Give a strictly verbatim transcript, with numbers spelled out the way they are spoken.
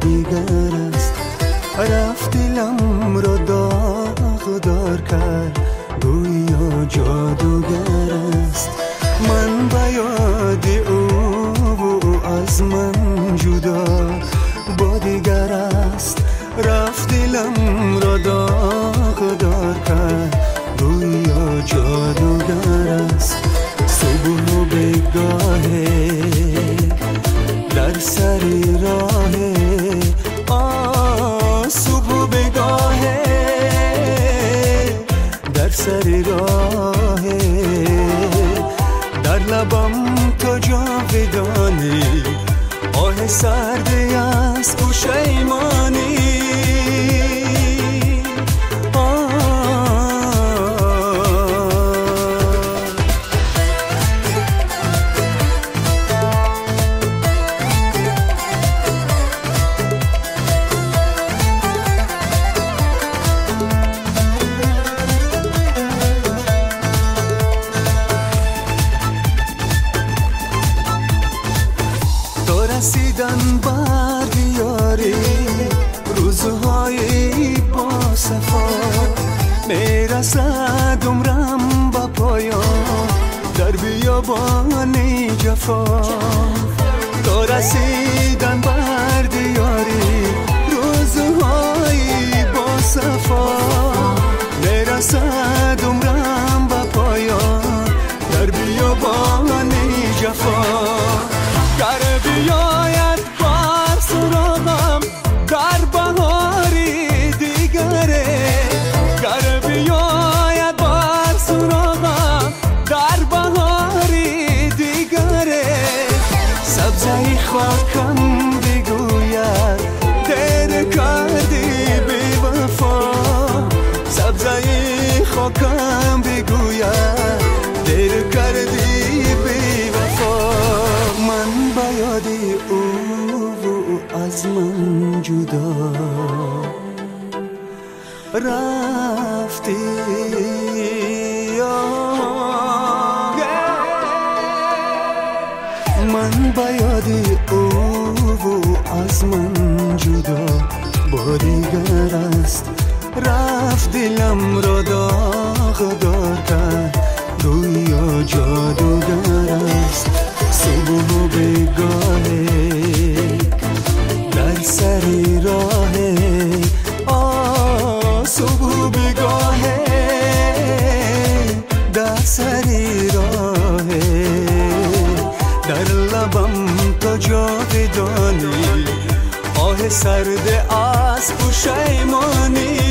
دیگر است. رفت دلم را داغدار کرد، گویا جادوگر است. من به یاد او و از من جدا با دیگر است. رفت دلم را داغدار کرد، گویا جادوگر است. صبح و بگاهه در سری راهه، آه صبح و بگاهه در سری راهه. در لبم تو جاودانی، آه سردی از پشیمانی. رسیدن بر دیاری روزهای با صفا، میرسد عمرم با پایان در بیابان جفا. تا رسیدن بر دیاری روزهای با صفا، میرسد عمرم با پایان در بیابان جفا. گر بیاید بر سراغم در بهاری دیگره، گر بیاید بر سراغم در بهاری دیگره. سبزه خاکم بگوید دیر کردی بی وفا، سبزه خاکم بگوید دیر کردی بی وفا. من با یادی او از من جدا رفتی. من با یادی او از من جدا با دیگر است. رفت دلم را داغدار کرد، گویا جادوگر است. صبح و بگاهه در سری راهه، آه صبح و بگاهه در سری راهه. در لبم تو جاودانی، آه سرد از پشیمانی.